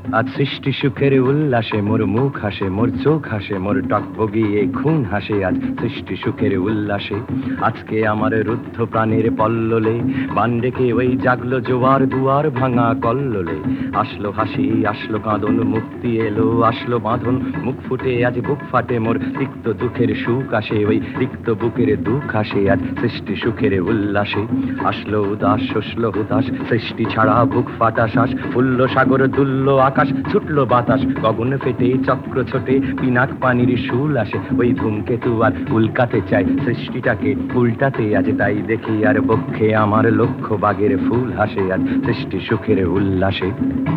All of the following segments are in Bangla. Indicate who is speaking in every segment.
Speaker 1: আজ সৃষ্টি সুখের উল্লাসে মোর মুখ হাসে, মোর চোখ হাসে, মোর টকবগিয়ে খুন হাসে। আজ সৃষ্টি সুখের উল্লাসে আজকে আমার রুদ্ধ প্রাণের পল্ললে বান ডেকে ওই জাগলো জোয়ার দুয়ার ভাঙা কল্লোলে। আসলো হাসি, আসলো কাঁদন, মুক্তি এলো, আসলো বাঁধন, মুখ ফুটে আজ বুক ফাটে মোর, রিক্ত দুঃখের সুখ আসে, ওই রিক্ত বুকের দুঃখ আসে আজ সৃষ্টি সুখের উল্লাসে। আসলো উদাস, শসলো হুতাশ, সৃষ্টি ছাড়া বুক ফাটা শ্বাস, ফুল্ল সাগর দুল্ল আকাশ, ছুটলো বাতাস, গগন ফেটে চক্র ছোটে, পিনাক পানির শুল আসে, ওই ধূমকেতু আর উল্কাতে চায় সৃষ্টিটাকে উল্টাতে। আজ তাই দেখি আর বক্ষে আমার লক্ষ বাগের ফুল হাসে আজ সৃষ্টি সুখের উল্লাসে।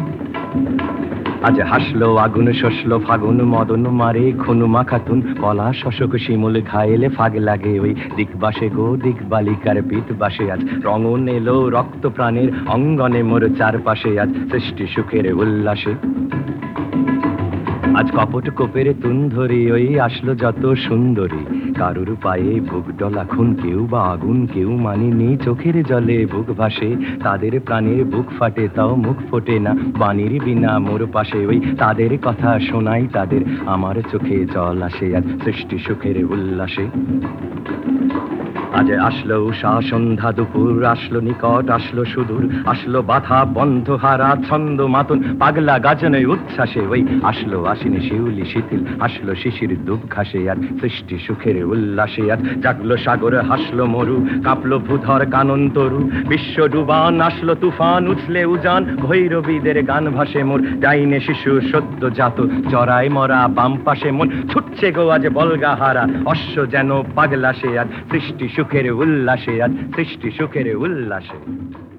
Speaker 1: আজ হাসলো আগুন, শসলো ফাগুন, মদন মারে খুনু মাখাতুন, পলা শশক শিমুল ঘায়েলে ফাগ লাগে, ওই দিকবাসে গো দিক বালিকার পিত বাসে। আজ রঙন এলো রক্ত প্রাণের অঙ্গনে মোর চারপাশে আজ সৃষ্টি সুখের উল্লাসে। আজ কপট কোপের তুন ধরে ওই আসলো যত সুন্দরী, কারুর পায়ে বুক ডলা খুন, কেউ বা আগুন, কেউ মানেনি চোখের জলে বুক ভাসে, তাদের প্রাণের বুক ফাটে তাও মুখ ফোটে না বাণীর বিনা মোর পাশে, ওই তাদের কথা শোনাই তাদের আমার চোখে জল আসে আজ সৃষ্টি সুখের উল্লাসে। আজ আসলো উষা সন্ধ্যা দুপুর, আসলো নিকট আসলো সুদূর, আসলো বাধা বন্ধ হারা ছন্দ মাতন পাগলা গাজনে উচ্ছ্বাসে, ওই আসলো আশ্বিনী শিউলি শীতিল, আসলো শিশির দুব ঘাসে আর সৃষ্টি সুখের উল্লাসে। আজ জাগলো সাগর, হাসলো মরু, কাঁপলো ভূধর কানন তরু, বিশ্ব ডুবান আসলো তুফান, উছলে উজান ভৈরবীদের গান ভাসে মোর, ডাইনে শিশু সদ্য জাত চড়াই মরা বাম পাশে মন ছুটছে গো আজ বলগা হারা, অশ্ব যেন পাগলাসে আজ সৃষ্টি সুখের উল্লাসে আজ সৃষ্টি সুখের উল্লাসে।